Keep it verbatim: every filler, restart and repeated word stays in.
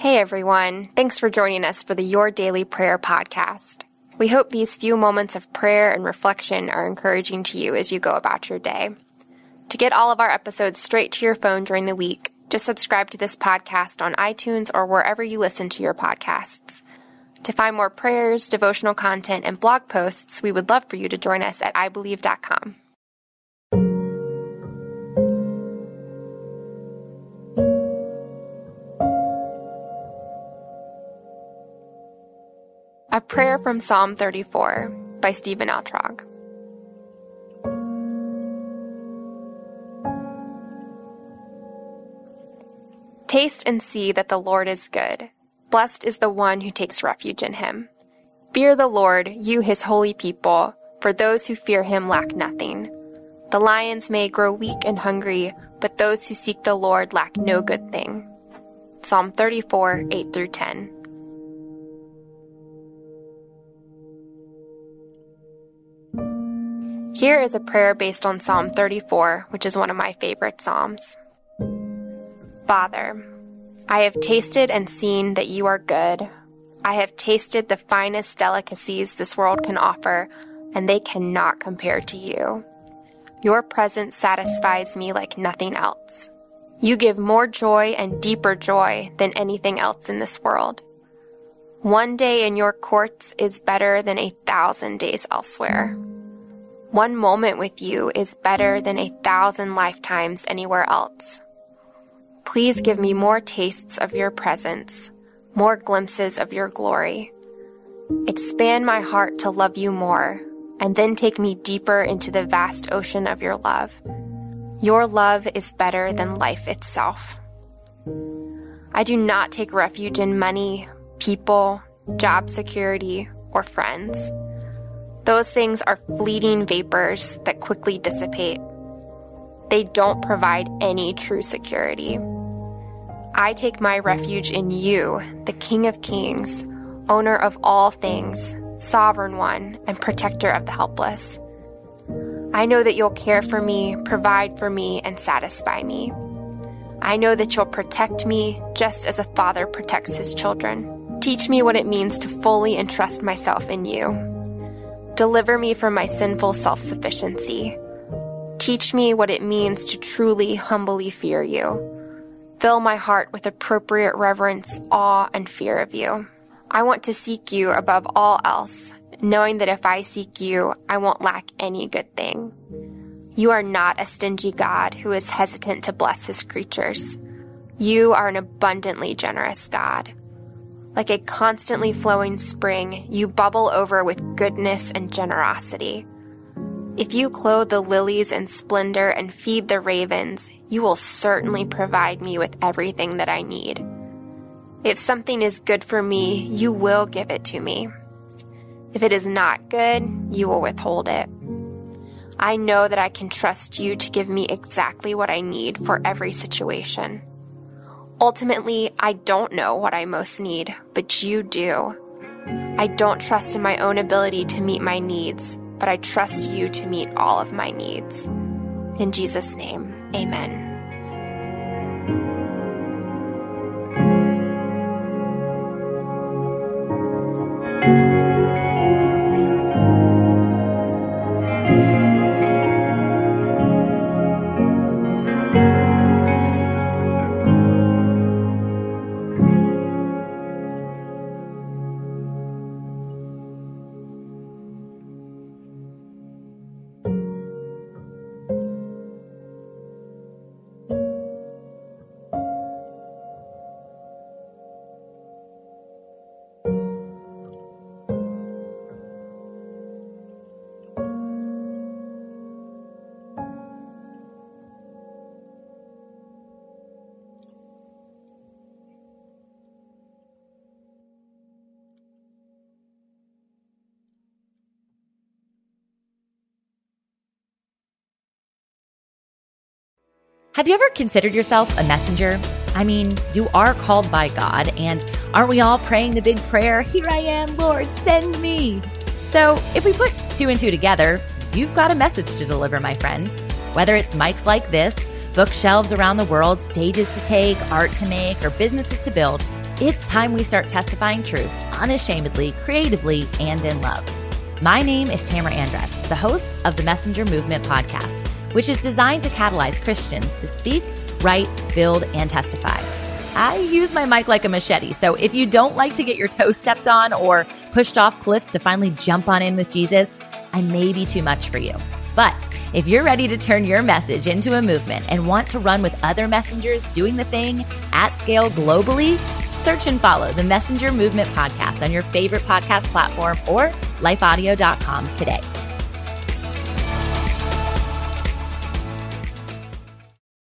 Hey everyone, thanks for joining us for the Your Daily Prayer podcast. We hope these few moments of prayer and reflection are encouraging to you as you go about your day. To get all of our episodes straight to your phone during the week, just subscribe to this podcast on iTunes or wherever you listen to your podcasts. To find more prayers, devotional content, and blog posts, we would love for you to join us at i believe dot com. A Prayer from Psalm thirty-four by Stephen Altrog. Taste and see that the Lord is good. Blessed is the one who takes refuge in him. Fear the Lord, you his holy people, for those who fear him lack nothing. The lions may grow weak and hungry, but those who seek the Lord lack no good thing. Psalm thirty-four, eight through ten. Here is a prayer based on Psalm thirty-four, which is one of my favorite psalms. Father, I have tasted and seen that you are good. I have tasted the finest delicacies this world can offer, and they cannot compare to you. Your presence satisfies me like nothing else. You give more joy and deeper joy than anything else in this world. One day in your courts is better than a thousand days elsewhere. One moment with you is better than a thousand lifetimes anywhere else. Please give me more tastes of your presence, more glimpses of your glory. Expand my heart to love you more, and then take me deeper into the vast ocean of your love. Your love is better than life itself. I do not take refuge in money, people, job security, or friends. Those things are fleeting vapors that quickly dissipate. They don't provide any true security. I take my refuge in you, the King of Kings, owner of all things, sovereign one, and protector of the helpless. I know that you'll care for me, provide for me, and satisfy me. I know that you'll protect me just as a father protects his children. Teach me what it means to fully entrust myself in you. Deliver me from my sinful self-sufficiency. Teach me what it means to truly, humbly fear you. Fill my heart with appropriate reverence, awe, and fear of you. I want to seek you above all else, knowing that if I seek you, I won't lack any good thing. You are not a stingy God who is hesitant to bless his creatures. You are an abundantly generous God. Like a constantly flowing spring, you bubble over with goodness and generosity. If you clothe the lilies in splendor and feed the ravens, you will certainly provide me with everything that I need. If something is good for me, you will give it to me. If it is not good, you will withhold it. I know that I can trust you to give me exactly what I need for every situation. Ultimately, I don't know what I most need, but you do. I don't trust in my own ability to meet my needs, but I trust you to meet all of my needs. In Jesus' name, amen. Have you ever considered yourself a messenger? I mean, you are called by God, and aren't we all praying the big prayer, "Here I am, Lord, send me"? So if we put two and two together, you've got a message to deliver, my friend. Whether it's mics like this, bookshelves around the world, stages to take, art to make, or businesses to build, It's time we start testifying truth unashamedly, creatively, and in love. My name is Tamara Andress, the host of the Messenger Movement podcast, which is designed to catalyze Christians to speak, write, build, and testify. I use my mic like a machete, so if you don't like to get your toes stepped on or pushed off cliffs to finally jump on in with Jesus, I may be too much for you. But if you're ready to turn your message into a movement and want to run with other messengers doing the thing at scale globally, search and follow the Messenger Movement podcast on your favorite podcast platform or life audio dot com today.